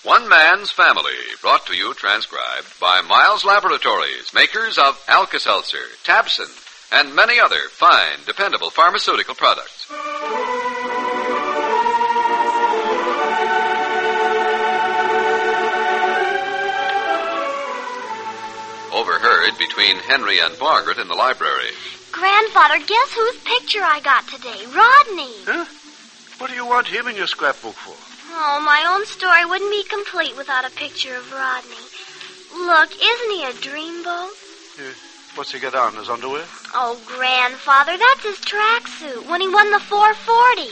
One Man's Family, brought to you transcribed by Miles Laboratories, makers of Alka-Seltzer, Tabson, and many other fine, dependable pharmaceutical products. Overheard between Henry and Margaret in the library. Grandfather, guess whose picture I got today? Rodney. Huh? What do you want him in your scrapbook for? Oh, my own story wouldn't be complete without a picture of Rodney. Look, isn't he a dreamboat? What's he got on, his underwear? Oh, Grandfather, that's his tracksuit when he won the 440.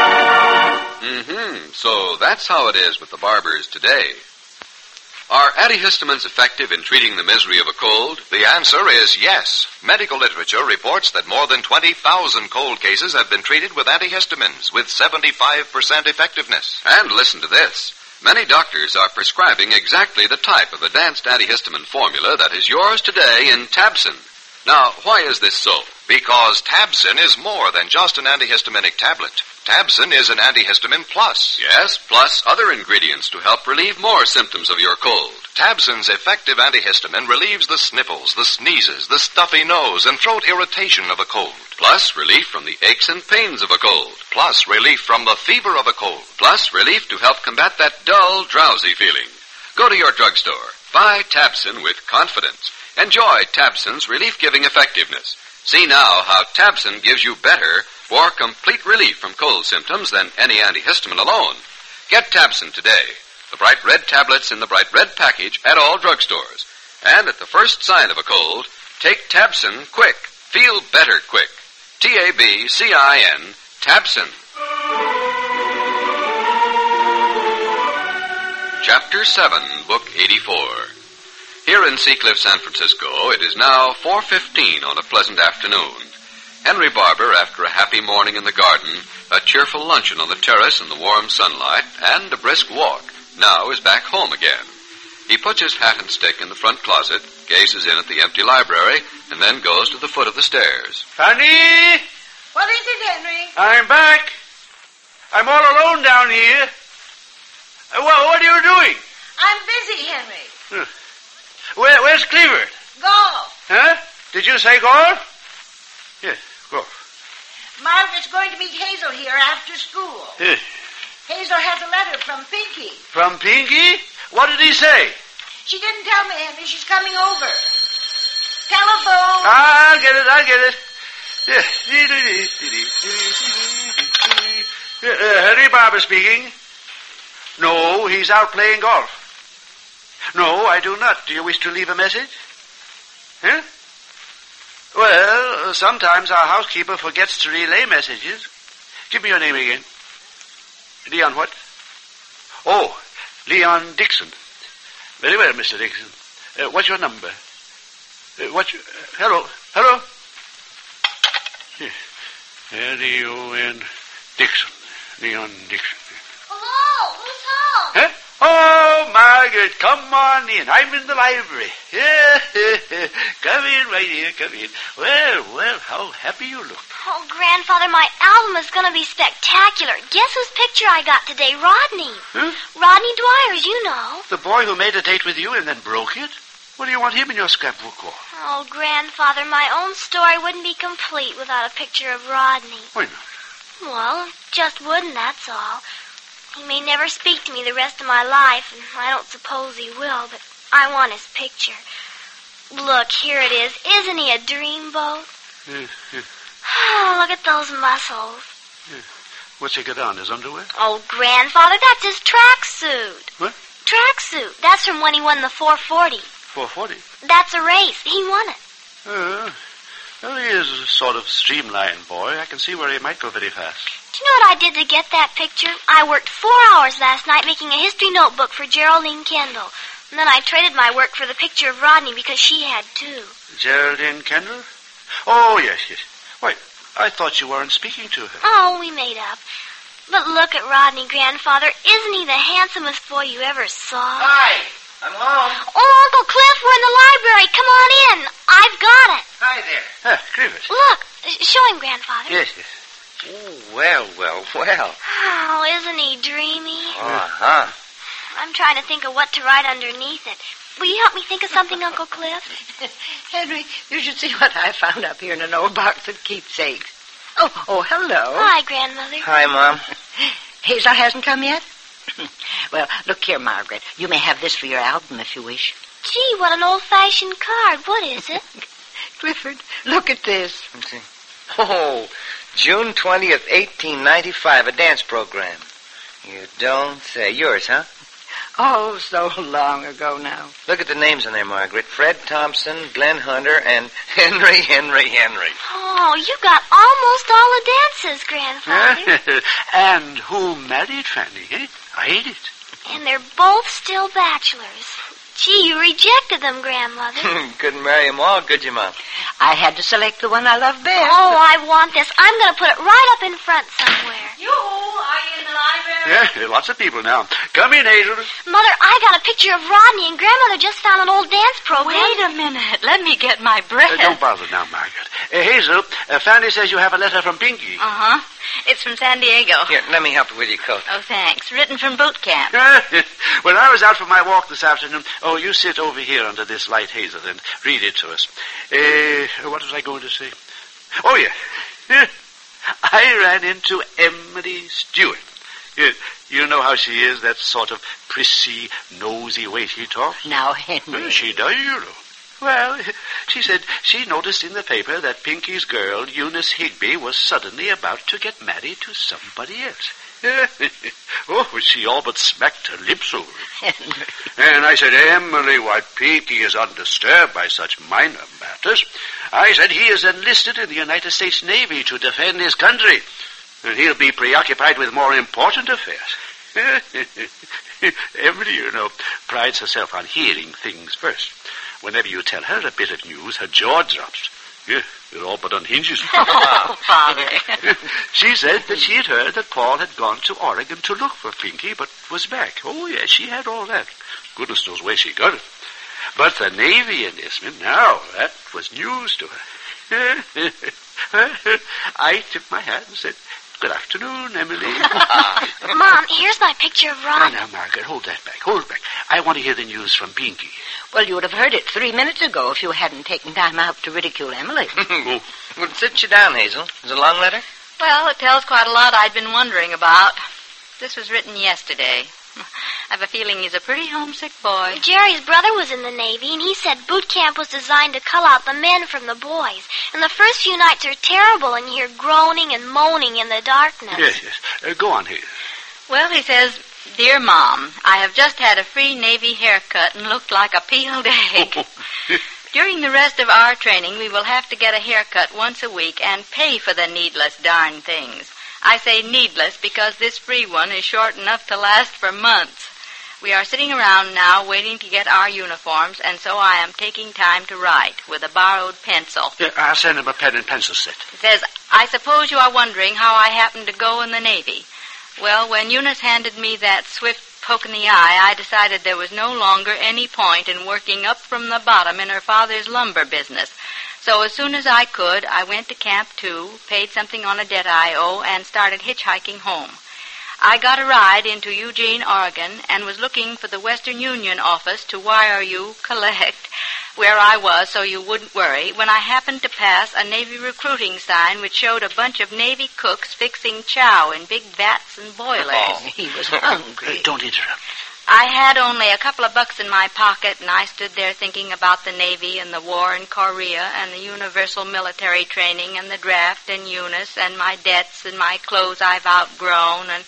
So that's how it is with the barbers today. Are antihistamines effective in treating the misery of a cold? The answer is yes. Medical literature reports that more than 20,000 cold cases have been treated with antihistamines with 75% effectiveness. And listen to this. Many doctors are prescribing exactly the type of advanced antihistamine formula that is yours today in Tabson. Now, why is this so? Because Tabson is more than just an antihistaminic tablet. Tabson is an antihistamine plus. Yes, plus other ingredients to help relieve more symptoms of your cold. Tabson's effective antihistamine relieves the sniffles, the sneezes, the stuffy nose, and throat irritation of a cold. Plus relief from the aches and pains of a cold. Plus relief from the fever of a cold. Plus relief to help combat that dull, drowsy feeling. Go to your drugstore. Buy Tabson with confidence. Enjoy Tabson's relief-giving effectiveness. See now how Tabson gives you better, more complete relief from cold symptoms than any antihistamine alone. Get Tabson today. The bright red tablets in the bright red package at all drugstores. And at the first sign of a cold, take Tabson quick. Feel better quick. Tabcin, Tabson. Chapter 7, Book 84. Here in Seacliff, San Francisco, it is now 4:15 on a pleasant afternoon. Henry Barber, after a happy morning in the garden, a cheerful luncheon on the terrace in the warm sunlight, and a brisk walk, now is back home again. He puts his hat and stick in the front closet, gazes in at the empty library, and then goes to the foot of the stairs. Fanny! What is it, Henry? I'm back. I'm all alone down here. What are you doing? I'm busy, Henry. Where's Cleaver? Golf. Huh? Did you say golf? Yes, golf. Margaret's going to meet Hazel here after school. Yes. Hazel has a letter from Pinky. From Pinky? What did he say? She didn't tell me, Henry. She's coming over. Telephone. I'll get it. Henry Barber speaking. No, he's out playing golf. No, I do not. Do you wish to leave a message? Huh? Well, sometimes our housekeeper forgets to relay messages. Give me your name again. Leon what? Oh, Leon Dixon. Very well, Mr. Dixon. What's your number? Hello? Yes. Leon Dixon. Leon Dixon. Hello, who's home? Huh? Oh, Margaret, come on in. I'm in the library. Come in right here, come in. Well, how happy you look. Oh, Grandfather, my album is going to be spectacular. Guess whose picture I got today? Rodney. Huh? Rodney Dwyer's, you know. The boy who made a date with you and then broke it? What do you want him in your scrapbook for? Oh, Grandfather, my own story wouldn't be complete without a picture of Rodney. Why not? Well, just wouldn't, that's all. He may never speak to me the rest of my life, and I don't suppose he will, but I want his picture. Look, here it is. Isn't he a dreamboat? Yes. Oh, look at those muscles. Yes. What's he got on, his underwear? Oh, Grandfather, that's his tracksuit. What? Tracksuit. That's from when he won the 440. 440? That's a race. He won it. Well, he is a sort of streamlined boy. I can see where he might go very fast. Do you know what I did to get that picture? I worked 4 hours last night making a history notebook for Geraldine Kendall. And then I traded my work for the picture of Rodney because she had too. Geraldine Kendall? Oh, yes. Why, I thought you weren't speaking to her. Oh, we made up. But look at Rodney, Grandfather. Isn't he the handsomest boy you ever saw? Hi, I'm home. Oh, Uncle Cliff, we're in the library. Come on in. I've got it. Hi there. Griffith. Look, show him, Grandfather. Yes. Oh, well. Oh, isn't he dreamy? Uh-huh. I'm trying to think of what to write underneath it. Will you help me think of something, Uncle Cliff? Henry, you should see what I found up here in an old box of keepsakes. Oh, hello. Hi, Grandmother. Hi, Mom. Hazel hasn't come yet? Well, look here, Margaret. You may have this for your album if you wish. Gee, what an old-fashioned card. What is it? Clifford, look at this. Let's see. Oh, June 20th, 1895, a dance program. You don't say. Yours, huh? Oh, so long ago now. Look at the names on there, Margaret. Fred Thompson, Glenn Hunter, and Henry. Oh, you got almost all the dances, Grandfather. And who married Fanny, eh? I did. And they're both still bachelors. Gee, you rejected them, Grandmother. Couldn't marry them all, could you, Mom? I had to select the one I love best. Oh, I want this. I'm going to put it right up in front somewhere. Yoo-hoo, are you in the library? Yeah, lots of people now. Come in, Hazel. Mother, I got a picture of Rodney, and Grandmother just found an old dance program. Wait a minute. Let me get my breath. Don't bother now, Margaret. Hazel, Fanny says you have a letter from Pinky. Uh-huh. It's from San Diego. Here, let me help you with your coat. Oh, thanks. Written from boot camp. When I was out for my walk this afternoon, you sit over here under this light, Hazel, and read it to us. What was I going to say? Oh, yeah. I ran into Emily Stewart. You know how she is, that sort of prissy, nosy way she talks? Now, Henry. She does, you know. Well, she said she noticed in the paper that Pinky's girl, Eunice Higby, was suddenly about to get married to somebody else. Oh, she all but smacked her lips over it. Henry. And I said, Emily, why, Pinky is undisturbed by such minor matters. I said he is enlisted in the United States Navy to defend his country, and he'll be preoccupied with more important affairs. Emily, you know, prides herself on hearing things first. Whenever you tell her a bit of news, her jaw drops. Yeah, it all but unhinges. Oh, Father. She said that she had heard that Paul had gone to Oregon to look for Pinky, but was back. Oh, yes, she had all that. Goodness knows where she got it. But the Navy enlistment, now, that was news to her. I tipped my hat and said, good afternoon, Emily. Mom, here's my picture of Rodney. Now, Margaret, hold that back. Hold it back. I want to hear the news from Pinky. Well, you would have heard it 3 minutes ago if you hadn't taken time out to ridicule Emily. Well, sit you down, Hazel. Is it a long letter? Well, it tells quite a lot I'd been wondering about. This was written yesterday. I have a feeling he's a pretty homesick boy. Jerry's brother was in the Navy, and he said boot camp was designed to cull out the men from the boys. And the first few nights are terrible, and you hear groaning and moaning in the darkness. Yes. Go on, Hazel. Well, he says, Dear Mom, I have just had a free Navy haircut and looked like a peeled egg. During the rest of our training, we will have to get a haircut once a week and pay for the needless darn things. I say needless because this free one is short enough to last for months. We are sitting around now waiting to get our uniforms, and so I am taking time to write with a borrowed pencil. Yeah, I'll send him a pen and pencil set. It says, I suppose you are wondering how I happened to go in the Navy. Well, when Eunice handed me that swift poke in the eye, I decided there was no longer any point in working up from the bottom in her father's lumber business. So as soon as I could, I went to Camp 2, paid something on a debt I owe, and started hitchhiking home. I got a ride into Eugene, Oregon, and was looking for the Western Union office to wire you collect where I was so you wouldn't worry, when I happened to pass a Navy recruiting sign which showed a bunch of Navy cooks fixing chow in big vats and boilers. Oh, he was hungry. Don't interrupt. I had only a couple of bucks in my pocket, and I stood there thinking about the Navy and the war in Korea and the universal military training and the draft and Eunice and my debts and my clothes I've outgrown and,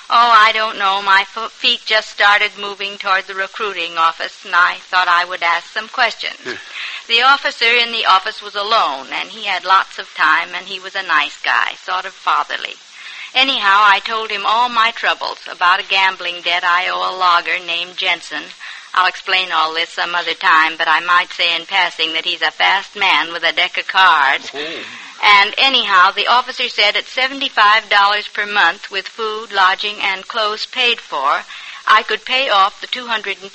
I don't know, my feet just started moving toward the recruiting office, and I thought I would ask some questions. The officer in the office was alone, and he had lots of time, and he was a nice guy, sort of fatherly. Anyhow, I told him all my troubles about a gambling debt I owe a logger named Jensen. I'll explain all this some other time, but I might say in passing that he's a fast man with a deck of cards. And anyhow, the officer said at $75 per month with food, lodging, and clothes paid for, I could pay off the $210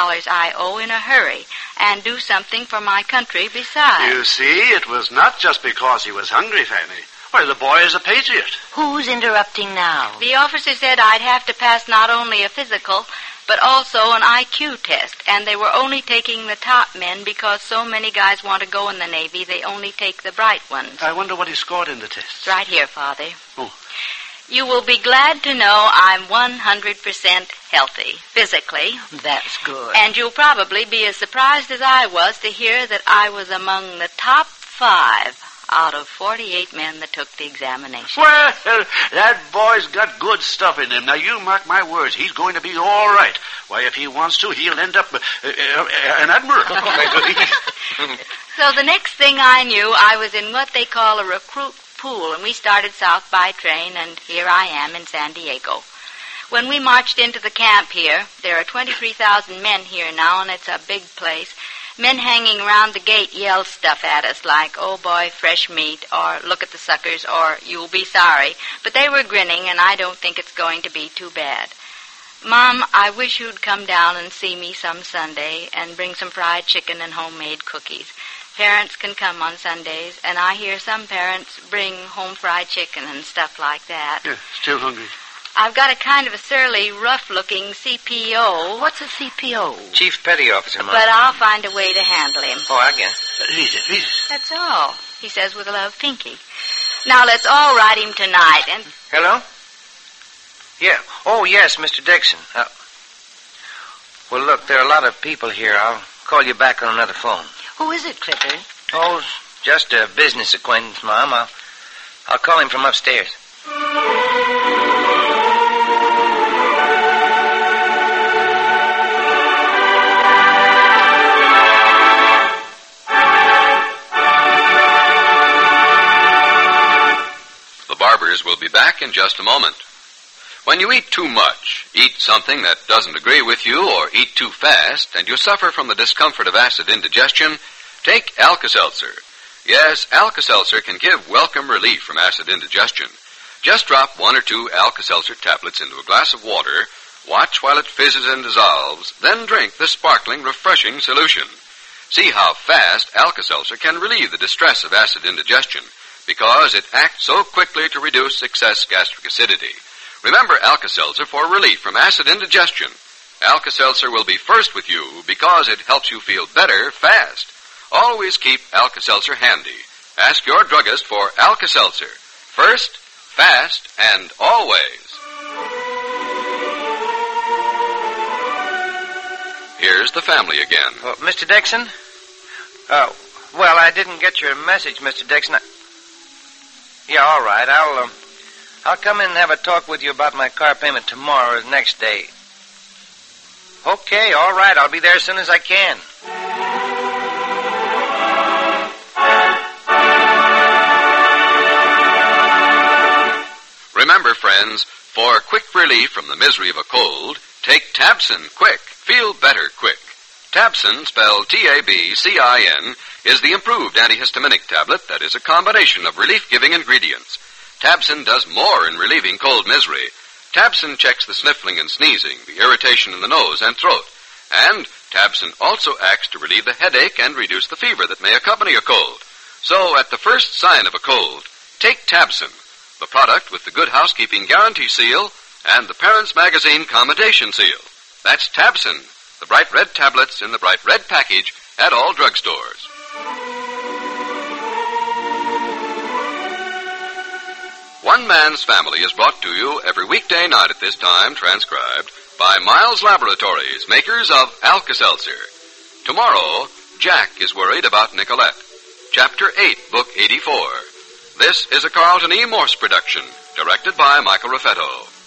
I owe in a hurry and do something for my country besides. You see, it was not just because he was hungry, Fanny. Why, the boy is a patriot. Who's interrupting now? The officer said I'd have to pass not only a physical, but also an IQ test, and they were only taking the top men because so many guys want to go in the Navy, they only take the bright ones. I wonder what he scored in the test. It's right here, Father. Oh. You will be glad to know I'm 100% healthy, physically. That's good. And you'll probably be as surprised as I was to hear that I was among the top 5 out of 48 men that took the examination. Well, that boy's got good stuff in him. Now, you mark my words, he's going to be all right. Why, if he wants to, he'll end up an admiral. So the next thing I knew, I was in what they call a recruit pool, and we started south by train, and here I am in San Diego. When we marched into the camp here, there are 23,000 men here now, and it's a big place. Men hanging around the gate yell stuff at us like, oh boy, fresh meat, or look at the suckers, or you'll be sorry. But they were grinning, and I don't think it's going to be too bad. Mom, I wish you'd come down and see me some Sunday and bring some fried chicken and homemade cookies. Parents can come on Sundays, and I hear some parents bring home fried chicken and stuff like that. Yeah, still hungry. I've got a kind of a surly, rough-looking CPO. What's a CPO? Chief Petty Officer, Mom. But I'll find a way to handle him. Oh, I guess. Read it. That's all, he says with a love, Pinky. Now, let's all write him tonight, and... Hello? Yeah. Oh, yes, Mr. Dixon. Well, look, there are a lot of people here. I'll call you back on another phone. Who is it, Clifford? Oh, just a business acquaintance, Mom. I'll call him from upstairs. The Barbers will be back in just a moment. When you eat too much, eat something that doesn't agree with you, or eat too fast, and you suffer from the discomfort of acid indigestion, take Alka-Seltzer. Yes, Alka-Seltzer can give welcome relief from acid indigestion. Just drop 1 or 2 Alka-Seltzer tablets into a glass of water, watch while it fizzes and dissolves, then drink the sparkling, refreshing solution. See how fast Alka-Seltzer can relieve the distress of acid indigestion, because it acts so quickly to reduce excess gastric acidity. Remember Alka-Seltzer for relief from acid indigestion. Alka-Seltzer will be first with you because it helps you feel better fast. Always keep Alka-Seltzer handy. Ask your druggist for Alka-Seltzer. First, fast, and always. Here's the family again. Oh, Mr. Dixon? Well, I didn't get your message, Mr. Dixon. Yeah, all right. I'll come in and have a talk with you about my car payment tomorrow or the next day. Okay, all right. I'll be there as soon as I can. Remember, friends, for quick relief from the misery of a cold, take Tabsin Quick. Feel better quick. Tabsin, spelled T-A-B-C-I-N, is the improved antihistaminic tablet that is a combination of relief-giving ingredients. Tabsin does more in relieving cold misery. Tabsin checks the sniffling and sneezing, the irritation in the nose and throat. And Tabsin also acts to relieve the headache and reduce the fever that may accompany a cold. So, at the first sign of a cold, take Tabsin, the product with the Good Housekeeping Guarantee Seal and the Parents Magazine Commendation Seal. That's Tabsin, the bright red tablets in the bright red package at all drugstores. One Man's Family is brought to you every weekday night at this time, transcribed by Miles Laboratories, makers of Alka-Seltzer. Tomorrow, Jack is worried about Nicolette. Chapter 8, Book 84. This is a Carlton E. Morse production, directed by Michael Raffetto.